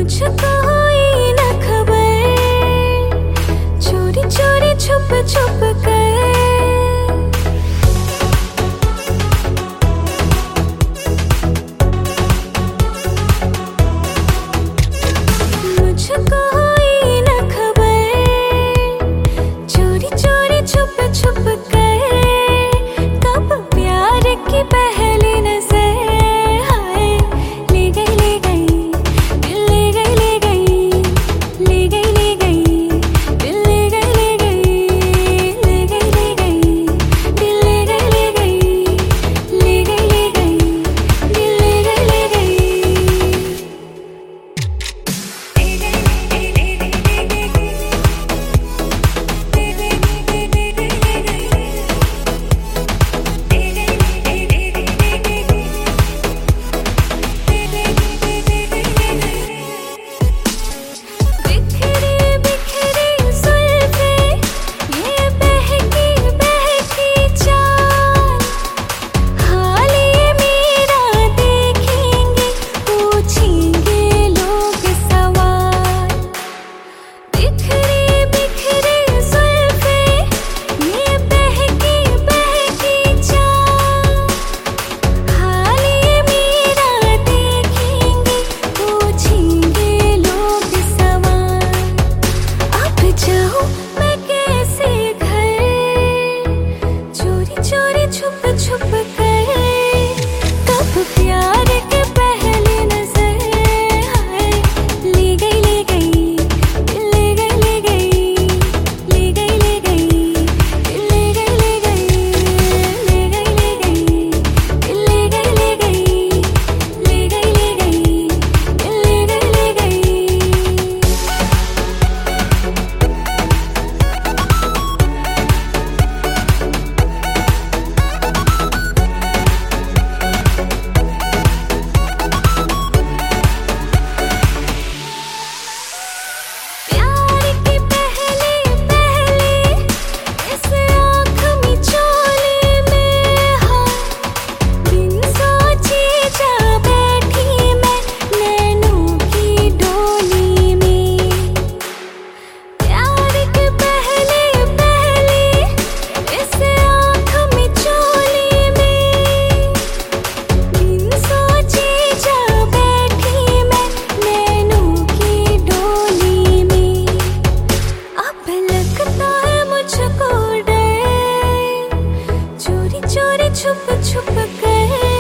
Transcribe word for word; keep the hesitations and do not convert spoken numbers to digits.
मुझको हुई न खबर, चोरी चोरी छुप छुप कर। मुझको हुई न खबर, चोरी चोरी छुप छुप कर। कब प्यार की पहली नजर हाय ले गई ले गई दिल ले गई ले गई ले गई ले गई दिल ले गई ले गई ले गई ले गई दिल ले गई ले गई ले गई ले गई दिल ले गई ले गई। छुप छुप कर कब प्यार के पहली नजर हाय ले गई ले गई दिल ले गई ले गई ले गई ले गई दिल ले गई ले गई ले गई ले गई दिल ले गई ले गई ले गई ले गई दिल ले गई ले गई। छुप छुप कर